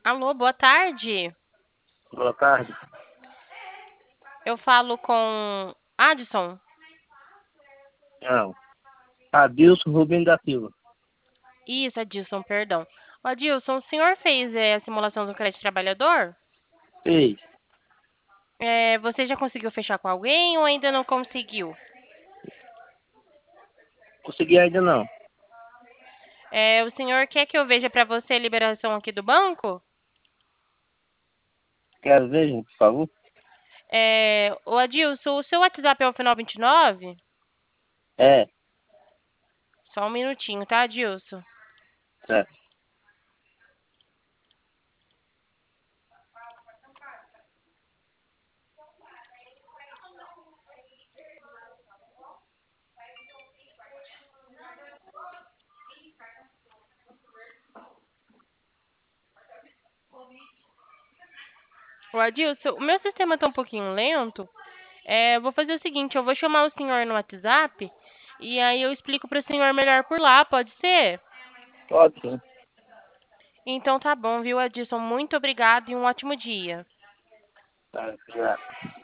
Alô, boa tarde. Boa tarde. Eu falo com Adson. Não. Adilson Rubens da Silva. Isso, Adilson, perdão. Ô, Adilson, o senhor fez a simulação do crédito trabalhador? Fez. Você já conseguiu fechar com alguém ou ainda não conseguiu? Consegui ainda não. O senhor quer que eu veja para você a liberação aqui do banco? Quer ver, gente, por favor? Ô, Adilson, o seu WhatsApp é o final 29? É, Só um minutinho, tá, Adilson? certo. Ô, Adilson, o meu sistema tá um pouquinho lento. Eu vou fazer o seguinte, eu vou chamar o senhor no WhatsApp e aí eu explico para o senhor melhor por lá, pode ser? Pode sim. Então tá bom, viu, Adilson? Muito obrigada e um ótimo dia. Tá, obrigado.